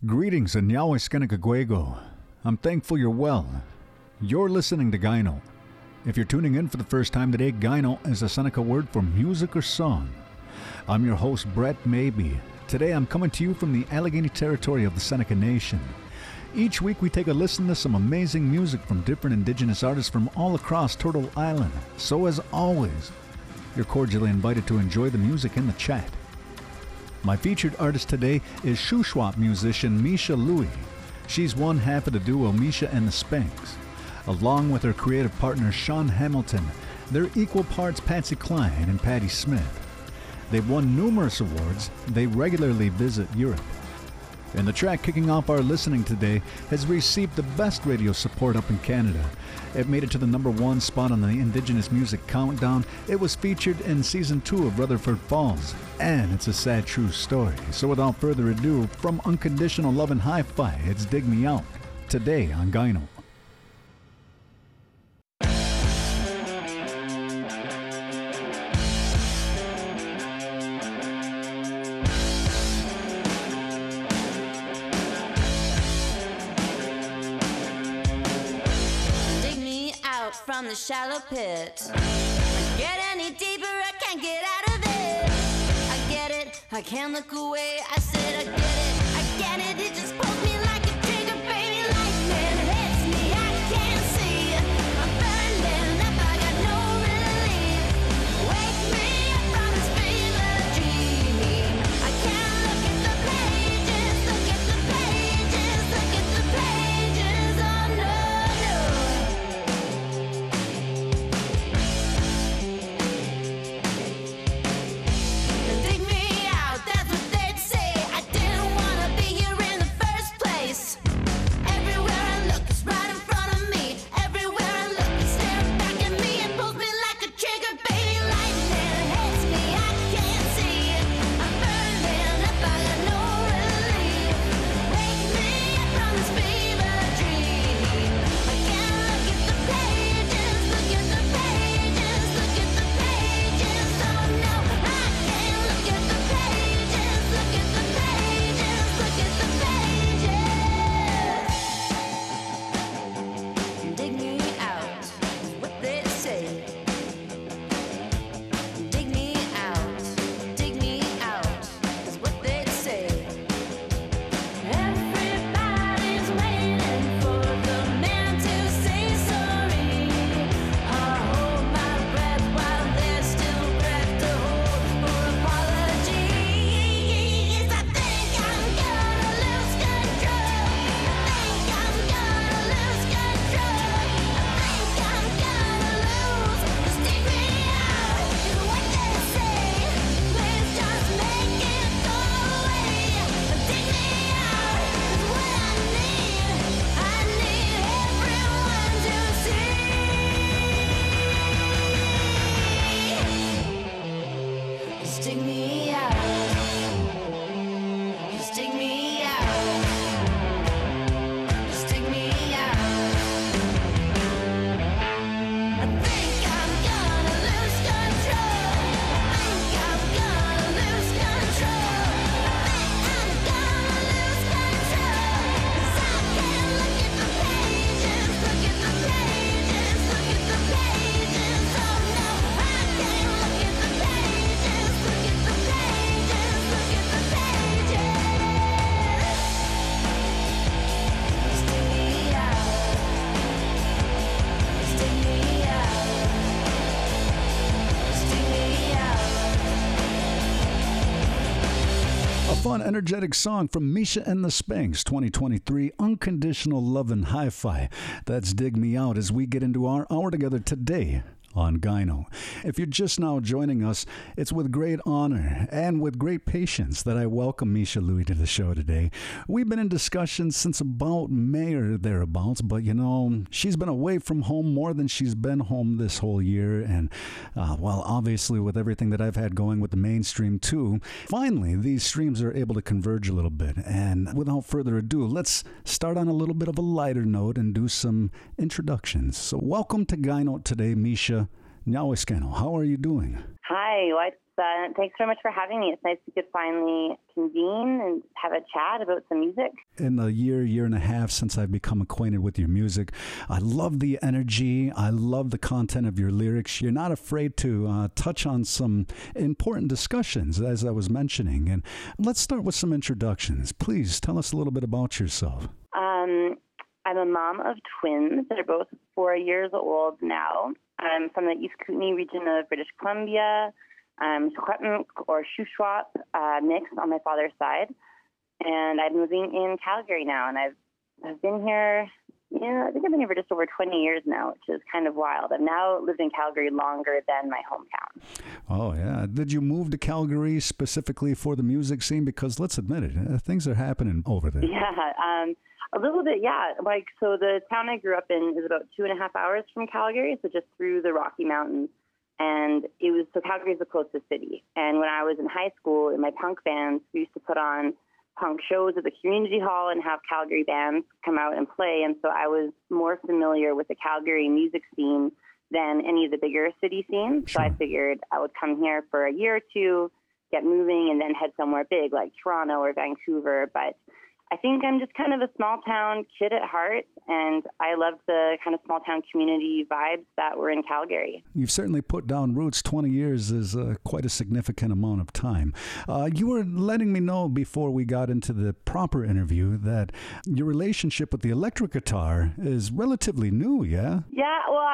Greetings and Yahweh Skenegagwego. I'm thankful you're well. You're listening to Gyno. If you're tuning in for the first time today, Gyno is a Seneca word for music or song. I'm your host, Brett Maybe. Today I'm coming to you from the Allegheny territory of the Seneca Nation. Each week we take a listen to some amazing music from different indigenous artists from all across Turtle Island. So as always, you're cordially invited to enjoy the music in the chat. My featured artist today is Shuswap musician Misha Louie. She's one half of the duo Misha and the Spanks. Along with her creative partner Sean Hamilton, they're equal parts Patsy Cline and Patti Smith. They've won numerous awards. They regularly visit Europe. And the track kicking off our listening today has received the best radio support up in Canada. It made it to the #1 spot on the Indigenous Music Countdown. It was featured in Season 2 of Rutherford Falls. And it's a sad true story. So without further ado, from Unconditional Love and Hi-Fi, it's Dig Me Out. Today on Gyno. From the shallow pit, get any deeper, I can't get out of it. I get it, I can't look away. I said I get it, it just pulls me like a trigger, baby. Lightning hits me, I can't see. I'm burning up, I got no relief. Wake me up from this fever dream. I can't look at the pages, look at the pages, look at the pages. Oh no, no. Fun, energetic song from Misha and the Spanks, 2023, Unconditional Love and Hi-Fi. That's Dig Me Out as we get into our hour together today on Gyno. If you're just now joining us, it's with great honor and with great patience that I welcome Misha Louie to the show today. We've been in discussion since about May or thereabouts, but you know, she's been away from home more than she's been home this whole year, and well, obviously with everything that I've had going with the mainstream too, finally these streams are able to converge a little bit. And without further ado, let's start on a little bit of a lighter note and do some introductions. So welcome to Gyno today, Misha. Nyawiskano. How are you doing? Hi, thanks very much for having me. It's nice we could finally convene and have a chat about some music. In the year and a half since I've become acquainted with your music, I love the energy. I love the content of your lyrics. You're not afraid to touch on some important discussions, as I was mentioning. And let's start with some introductions. Please tell us a little bit about yourself. I'm a mom of twins. They're both 4 years old now. I'm from the East Kootenay region of British Columbia. I'm Secwepemc or Shuswap mixed on my father's side. And I'm living in Calgary now. And I've been here, I think I've been here for just over 20 years now, which is kind of wild. I've now lived in Calgary longer than my hometown. Oh, yeah. Did you move to Calgary specifically for the music scene? Because let's admit it, things are happening over there. Yeah, a little bit, yeah. So the town I grew up in is about 2.5 hours from Calgary, so just through the Rocky Mountains. And Calgary's the closest city. And when I was in high school, in my punk bands, we used to put on punk shows at the community hall and have Calgary bands come out and play. And so I was more familiar with the Calgary music scene than any of the bigger city scenes. Sure. So I figured I would come here for a year or two, get moving, and then head somewhere big like Toronto or Vancouver. But I think I'm just kind of a small town kid at heart, and I love the kind of small town community vibes that were in Calgary. You've certainly put down roots. 20 years is quite a significant amount of time. You were letting me know before we got into the proper interview that your relationship with the electric guitar is relatively new, yeah? Yeah, well,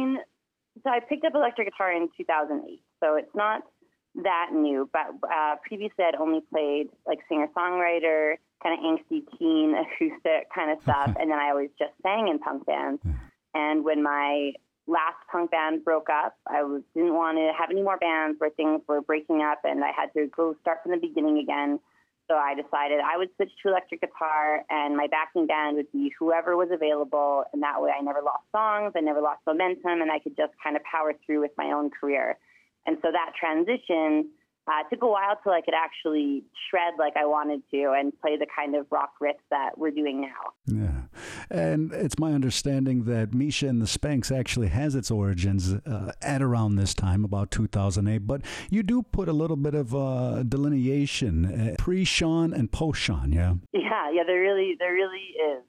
so I picked up electric guitar in 2008, so it's not that new, but previously I'd only played like singer-songwriter, kind of angsty teen acoustic kind of stuff, and then I always just sang in punk bands. And when my last punk band broke up, didn't want to have any more bands where things were breaking up, and I had to go start from the beginning again. So I decided I would switch to electric guitar, and my backing band would be whoever was available, and that way I never lost songs, I never lost momentum, and I could just kind of power through with my own career. And so that transition took a while till I could actually shred like I wanted to and play the kind of rock riffs that we're doing now. Yeah. And it's my understanding that Misha and the Spanks actually has its origins at around this time, about 2008. But you do put a little bit of delineation, pre-Sean and post-Sean, yeah? Yeah, there really is.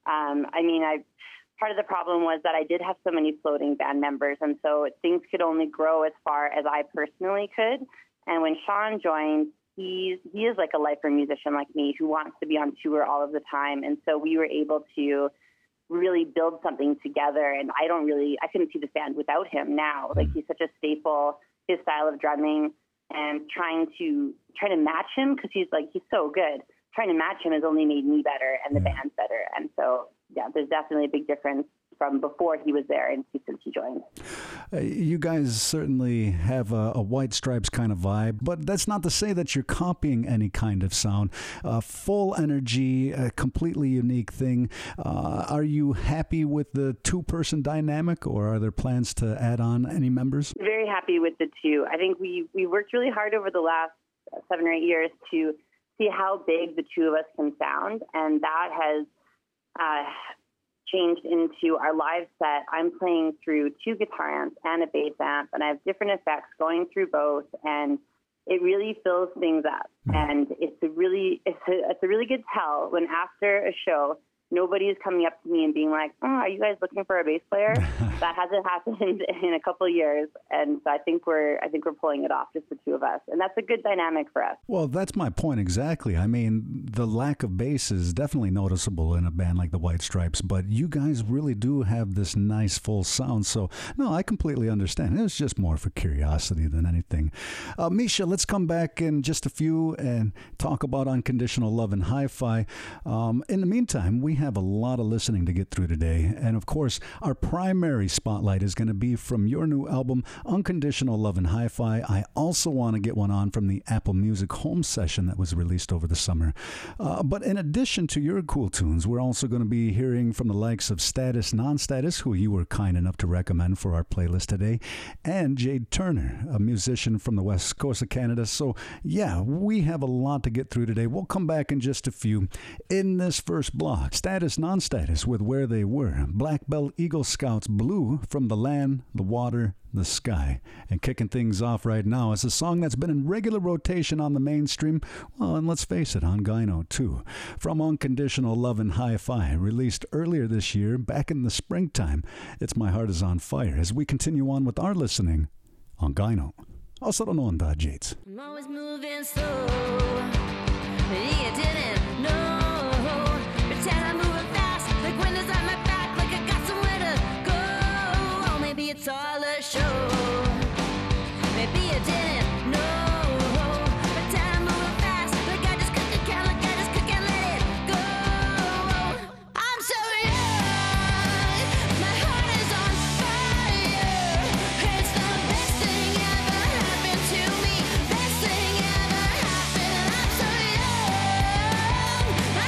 Part of the problem was that I did have so many floating band members, and so things could only grow as far as I personally could. And when Sean joined, he is like a lifer musician like me who wants to be on tour all of the time. And so we were able to really build something together. And I couldn't see this band without him now. Like, he's such a staple, his style of drumming, and trying to match him, because he's so good. Trying to match him has only made me better and the band better. And so, yeah, there's definitely a big difference from before he was there and since he joined. You guys certainly have a White Stripes kind of vibe, but that's not to say that you're copying any kind of sound. Full energy, a completely unique thing. Are you happy with the two-person dynamic, or are there plans to add on any members? Very happy with the two. I think we worked really hard over the last 7 or 8 years to see how big the two of us can sound, and that has changed into our live set. I'm playing through 2 guitar amps and a bass amp, and I have different effects going through both, and it really fills things up. And it's a really good tell when after a show, nobody is coming up to me and being like, "Oh, are you guys looking for a bass player?" That hasn't happened in a couple of years, and so I think we're pulling it off, just the two of us, and that's a good dynamic for us. Well, that's my point exactly. I mean, the lack of bass is definitely noticeable in a band like the White Stripes, but you guys really do have this nice full sound. So, no, I completely understand. It was just more for curiosity than anything. Misha, let's come back in just a few and talk about Unconditional Love and Hi-Fi. In the meantime, we have a lot of listening to get through today. And of course, our primary spotlight is going to be from your new album, Unconditional Love and Hi-Fi. I also want to get one on from the Apple Music home session that was released over the summer. But in addition to your cool tunes, we're also going to be hearing from the likes of Status Non-Status, who you were kind enough to recommend for our playlist today, and Jade Turner, a musician from the west coast of Canada. So yeah, we have a lot to get through today. We'll come back in just a few. In this first block, status, non-status with where they were. Black Belt Eagle Scouts Blue from the land, the water, the sky. And kicking things off right now is a song that's been in regular rotation on the mainstream, well, and let's face it, on Gyno too. From Unconditional Love and Hi-Fi, released earlier this year, back in the springtime. It's My Heart Is on Fire as we continue on with our listening on Gyno. Also don't know on Dodge I'm always moving slow, but you didn't know. Pretend I'm moving fast, like windows on my back, like I got somewhere to go. Oh, maybe it's all a show. Maybe you didn't know. Pretend I'm moving fast, like I just can't let it go. I'm so young, my heart is on fire. It's the best thing ever happened to me. Best thing ever happened. I'm so young.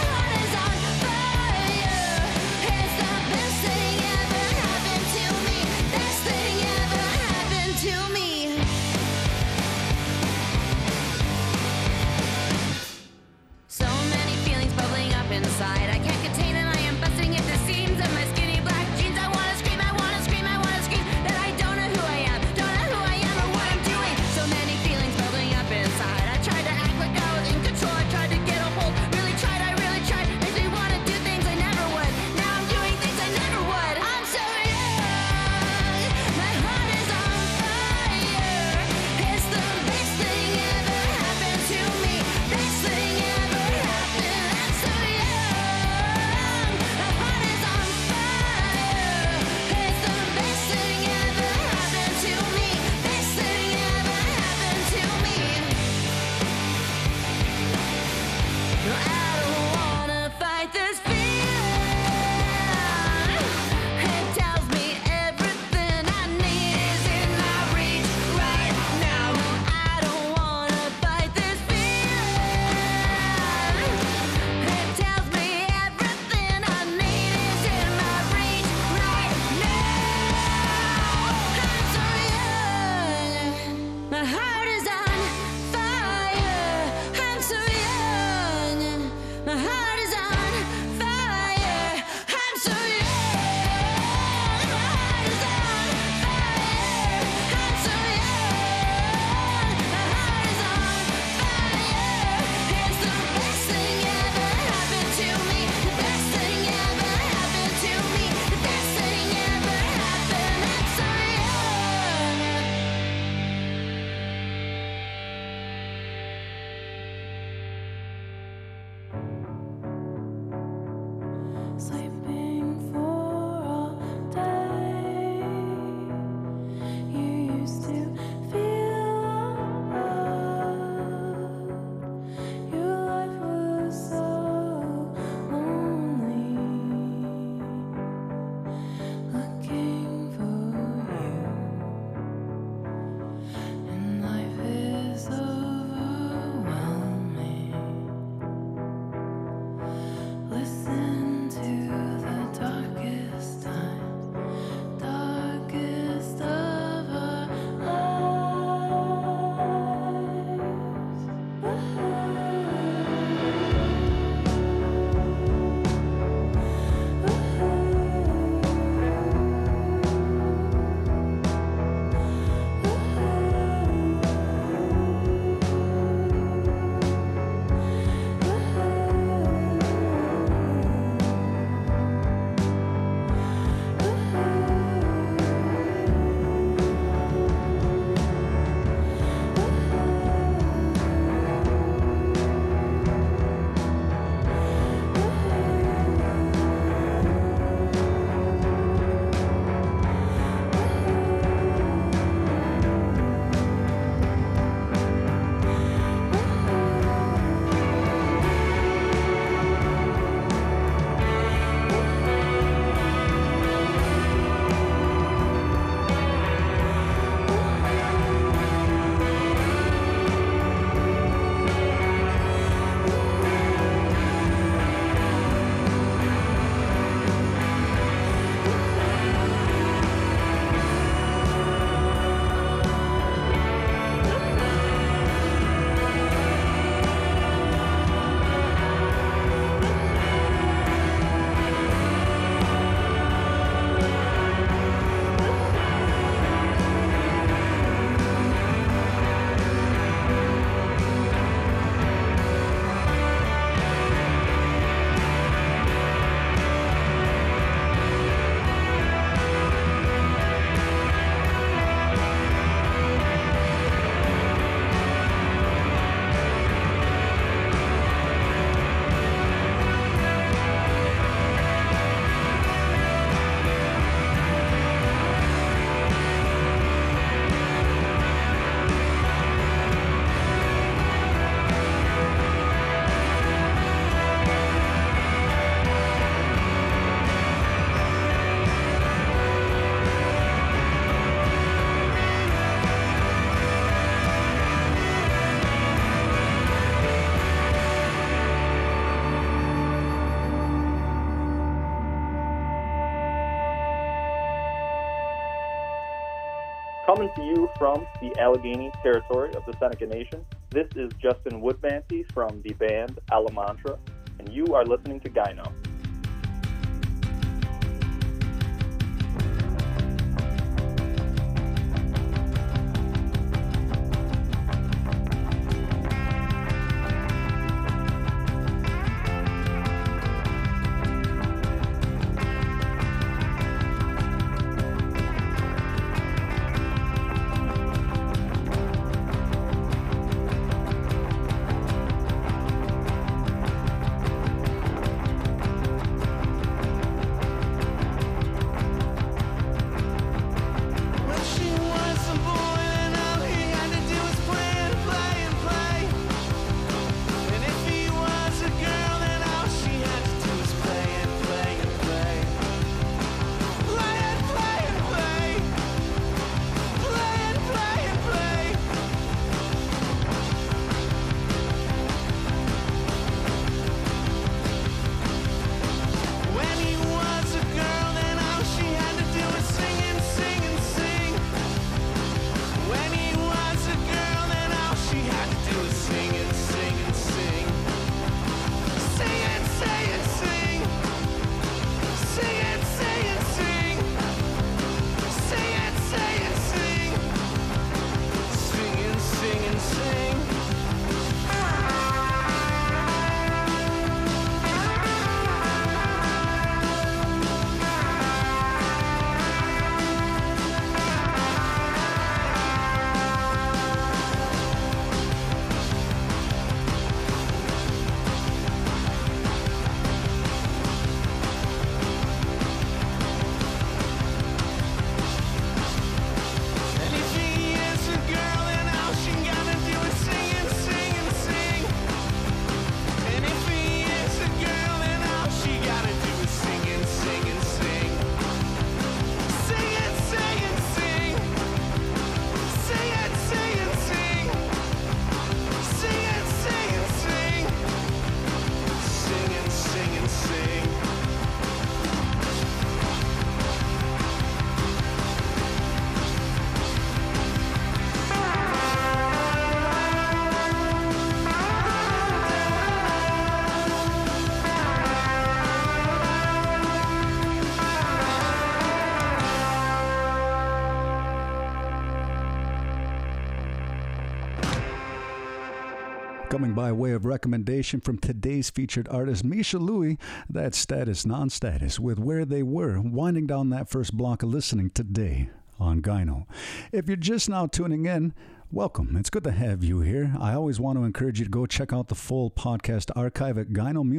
Coming to you from the Allegheny territory of the Seneca Nation, this is Justin Woodmancy from the band Alamantra, and you are listening to Gyno. Coming by way of recommendation from today's featured artist, Misha Louie, that's Status Non-Status, with Where They Were, winding down that first block of listening today on Gyno. If you're just now tuning in, welcome. It's good to have you here. I always want to encourage you to go check out the full podcast archive at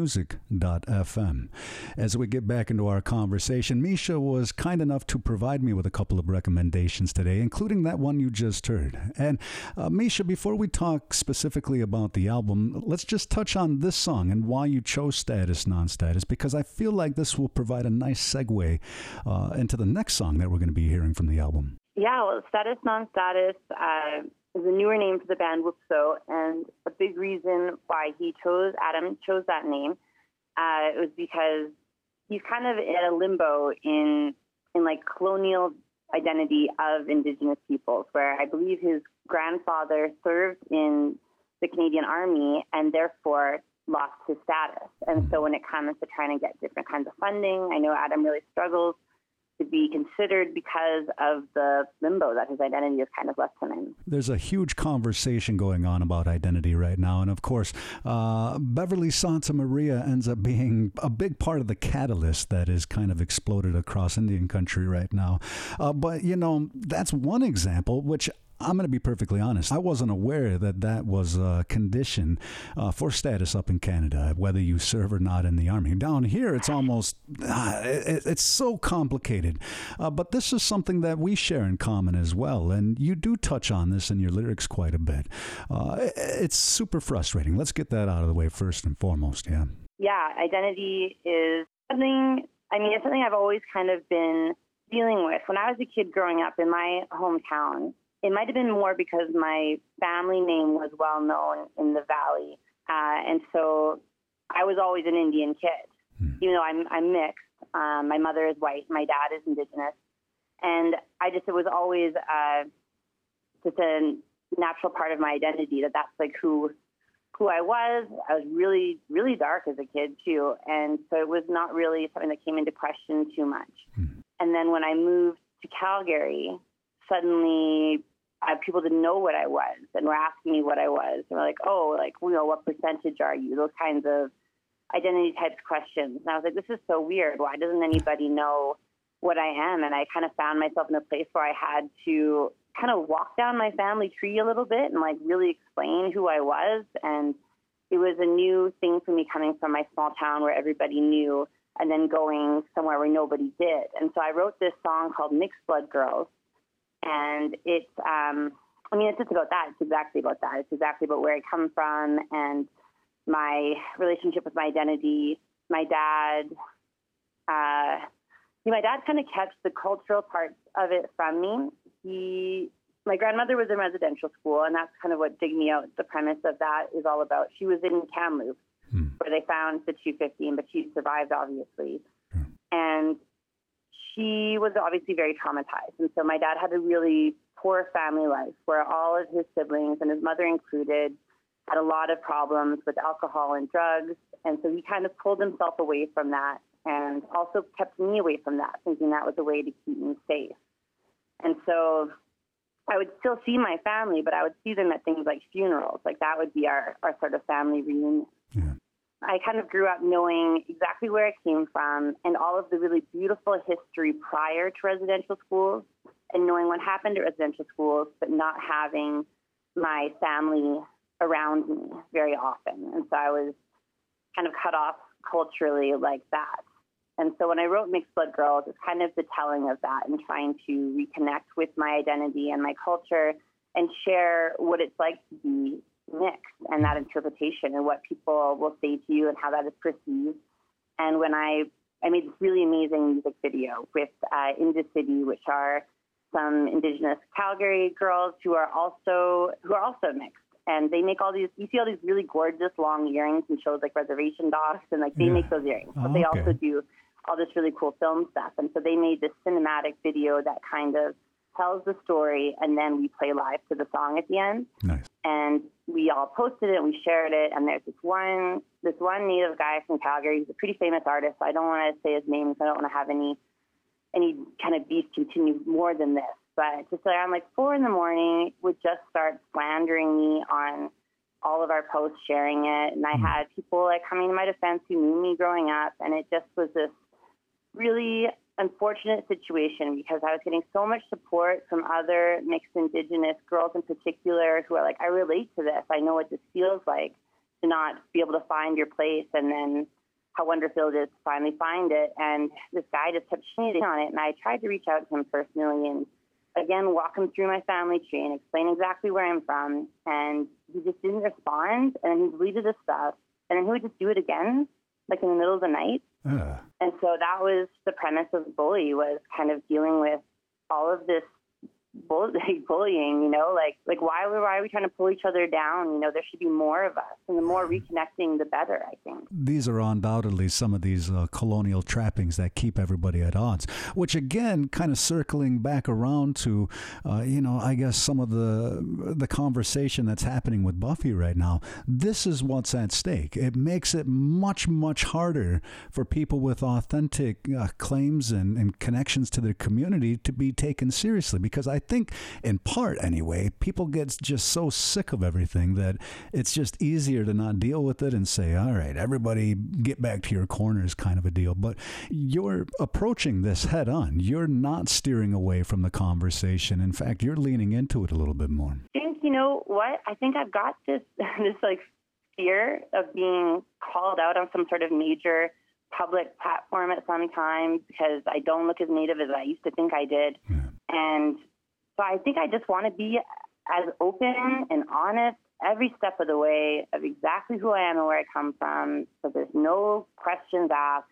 gynomusic.fm. As we get back into our conversation, Misha was kind enough to provide me with a couple of recommendations today, including that one you just heard. And Misha, before we talk specifically about the album, let's just touch on this song and why you chose Status Non-Status, because I feel like this will provide a nice segue into the next song that we're going to be hearing from the album. Yeah, well, Status Non-Status is a newer name for the band Whoopso, and a big reason why Adam chose that name, it was because he's kind of in a limbo in like colonial identity of Indigenous peoples, where I believe his grandfather served in the Canadian Army and therefore lost his status. And so when it comes to trying to get different kinds of funding, I know Adam really struggles to be considered because of the limbo that his identity is kind of left him in. There's a huge conversation going on about identity right now. And of course, Beverly Santa Maria ends up being a big part of the catalyst that is kind of exploded across Indian country right now. But, you know, that's one example, which I'm going to be perfectly honest. I wasn't aware that that was a condition for status up in Canada, whether you serve or not in the Army. Down here, it's almost, it's so complicated. But this is something that we share in common as well. And you do touch on this in your lyrics quite a bit. It's super frustrating. Let's get that out of the way first and foremost, yeah. Yeah, identity is something, it's something I've always kind of been dealing with. When I was a kid growing up in my hometown, it might have been more because my family name was well known in the Valley. And so I was always an Indian kid, even though I'm mixed. My mother is white. My dad is Indigenous. And it was always just a natural part of my identity that's like who I was. I was really, really dark as a kid too. And so it was not really something that came into question too much. And then when I moved to Calgary, suddenly people didn't know what I was and were asking me what I was. And were like, oh, like, what percentage are you? Those kinds of identity types questions. And I was like, this is so weird. Why doesn't anybody know what I am? And I kind of found myself in a place where I had to kind of walk down my family tree a little bit and like really explain who I was. And it was a new thing for me coming from my small town where everybody knew and then going somewhere where nobody did. And so I wrote this song called Mixed Blood Girls. And it's just about that. It's exactly about that. It's exactly about where I come from and my relationship with my identity. My dad kind of kept the cultural parts of it from me. My grandmother was in residential school, and that's kind of what Dig Me Out, the premise of that is all about. She was in Kamloops, where they found the 215, but she survived, obviously. And she was obviously very traumatized. And so my dad had a really poor family life where all of his siblings, and his mother included, had a lot of problems with alcohol and drugs. And so he kind of pulled himself away from that and also kept me away from that, thinking that was a way to keep me safe. And so I would still see my family, but I would see them at things like funerals. Like that would be our sort of family reunion. Yeah. I kind of grew up knowing exactly where I came from and all of the really beautiful history prior to residential schools and knowing what happened at residential schools, but not having my family around me very often. And so I was kind of cut off culturally like that. And so when I wrote Mixed Blood Girls, it's kind of the telling of that and trying to reconnect with my identity and my culture and share what it's like to be mixed and that interpretation and what people will say to you and how that is perceived. And when I made this really amazing music video with Indicity, which are some Indigenous Calgary girls who are also mixed. And they make you see all these really gorgeous long earrings and shows like Reservation Dogs, and like they make those earrings. But they also do all this really cool film stuff. And so they made this cinematic video that kind of tells the story, and then we play live to the song at the end. Nice. And we all posted it, we shared it, and there's this one Native guy from Calgary. He's a pretty famous artist. So I don't want to say his name because I don't want to have any kind of beef continue more than this. But just around like 4 a.m, would just start slandering me on all of our posts, sharing it. And I had people like coming to my defense who knew me growing up. And it just was this really unfortunate situation because I was getting so much support from other mixed Indigenous girls in particular who are like, I relate to this. I know what this feels like to not be able to find your place, and then how wonderful it is to finally find it. And this guy just kept shitting on it. And I tried to reach out to him personally and again, walk him through my family tree and explain exactly where I'm from. And he just didn't respond. And he deleted his stuff. And then he would just do it again, like in the middle of the night. And so that was the premise of Bully, was kind of dealing with all of this bullying, like why are we trying to pull each other down? There should be more of us, and the more reconnecting, the better, I think. These are undoubtedly some of these colonial trappings that keep everybody at odds, which again, kind of circling back around to, I guess some of the conversation that's happening with Buffy right now. This is what's at stake. It makes it much, much harder for people with authentic claims and connections to their community to be taken seriously, because I think, in part anyway, people get just so sick of everything that it's just easier to not deal with it and say, all right, everybody get back to your corners kind of a deal. But you're approaching this head on. You're not steering away from the conversation. In fact, you're leaning into it a little bit more. I think, what? I think I've got this like fear of being called out on some sort of major public platform at some time because I don't look as Native as I used to think I did. Yeah. And so I think I just want to be as open and honest every step of the way of exactly who I am and where I come from, so there's no questions asked,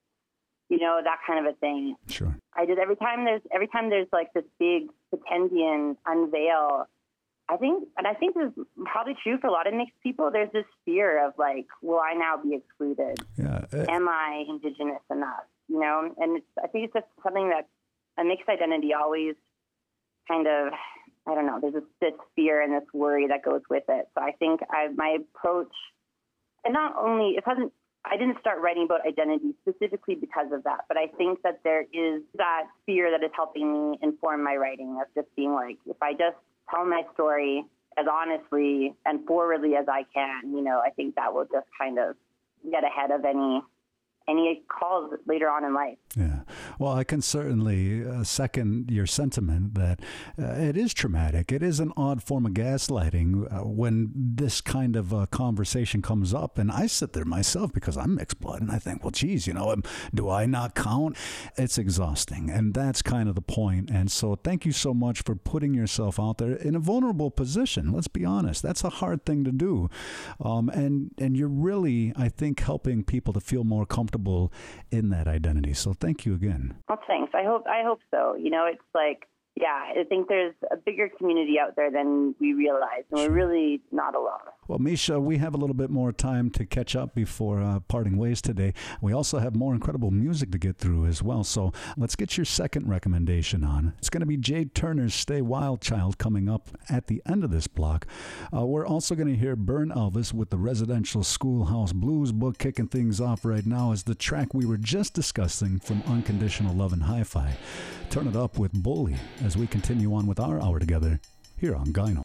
that kind of a thing. Sure. I did every time there's like this big Pretendian unveil. I think this is probably true for a lot of mixed people. There's this fear of like, will I now be excluded? Yeah. Am I Indigenous enough? And I think it's just something that a mixed identity always kind of, I don't know, there's this fear and this worry that goes with it. So I think my approach, and not only, I didn't start writing about identity specifically because of that, but I think that there is that fear that is helping me inform my writing of just being like, if I just tell my story as honestly and forwardly as I can, I think that will just kind of get ahead of any calls later on in life. Yeah. Well, I can certainly second your sentiment that it is traumatic. It is an odd form of gaslighting when this kind of conversation comes up. And I sit there myself because I'm mixed blood and I think, well, geez, do I not count? It's exhausting. And that's kind of the point. And so thank you so much for putting yourself out there in a vulnerable position. Let's be honest. That's a hard thing to do. And you're really, I think, helping people to feel more comfortable in that identity. So thank you again. Well, thanks. I hope so. It's like, yeah, I think there's a bigger community out there than we realize, and we're really not alone. Well, Misha, we have a little bit more time to catch up before parting ways today. We also have more incredible music to get through as well, so let's get your second recommendation on. It's going to be Jade Turner's Stay Wild Child coming up at the end of this block. We're also going to hear Burn Elvis with the Residential Schoolhouse Blues book kicking things off right now as the track we were just discussing from Unconditional Love and Hi-Fi. Turn it up with Bully as we continue on with our hour together here on Gyno.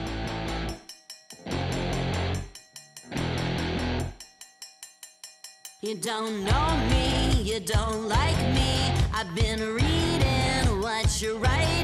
You don't know me, you don't like me. I've been reading what you're writing.